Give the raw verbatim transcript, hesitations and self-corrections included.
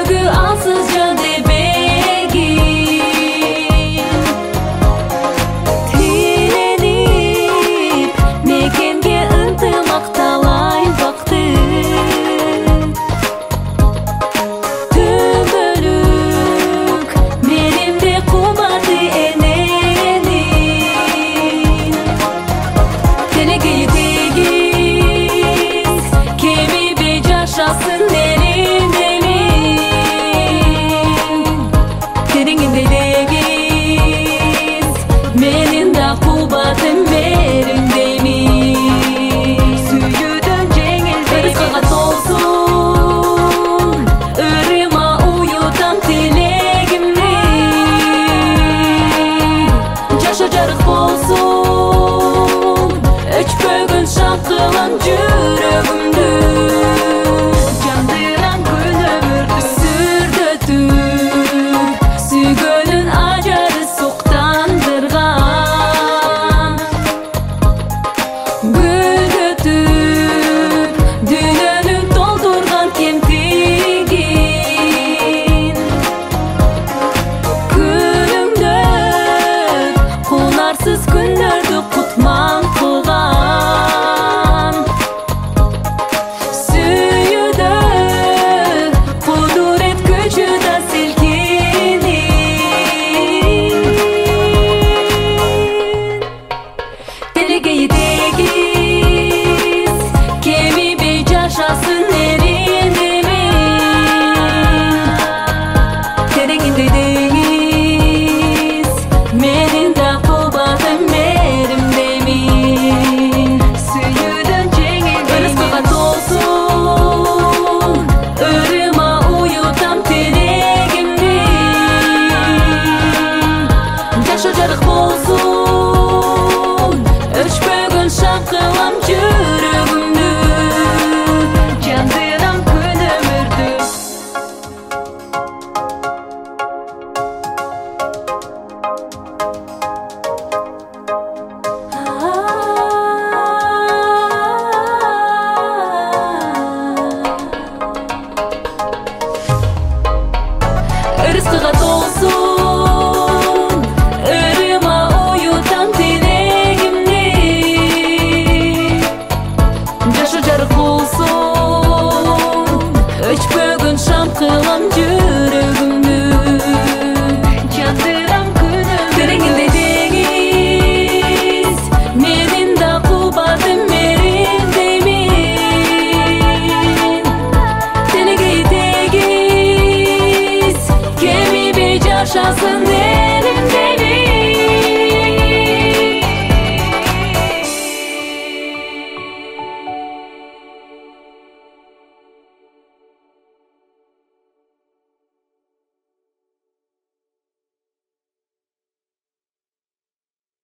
Көзгү алсыз жандебегин тиленип мекенге ынтымак талай бакты түбөлүк менимде кубаты эненин тилегейи тегиз кемибей жашасын Менин да кубатым беримдеймин сүйүүдөн жеңилбей ырыскага толсун ырыма уютам тилегимди жашоо жарык болсун өчпөгөн шалкылам жүрөгүмдү жандырам күн өмүрдү сүрдөтүп сүйгөнүн ажары суктандырган гүлдөтүп дүйнөнү толтурган кемтигин күнүмдөп кунарсыз күндөрдү кутман кылган сүйүүдө кудурет күчү да Тилегейи тегиз кемибей жашасын эриндемин тереңинде деңиз менин да кубатым эримдемин сүйүүдөн жеңилбей ырыскага толсун ырыма уютам тилегимди жашоо жарык болсун өчпөгөн шалкылам жүрөгүмдү жандырам күн өмүрдү ырыскага толсун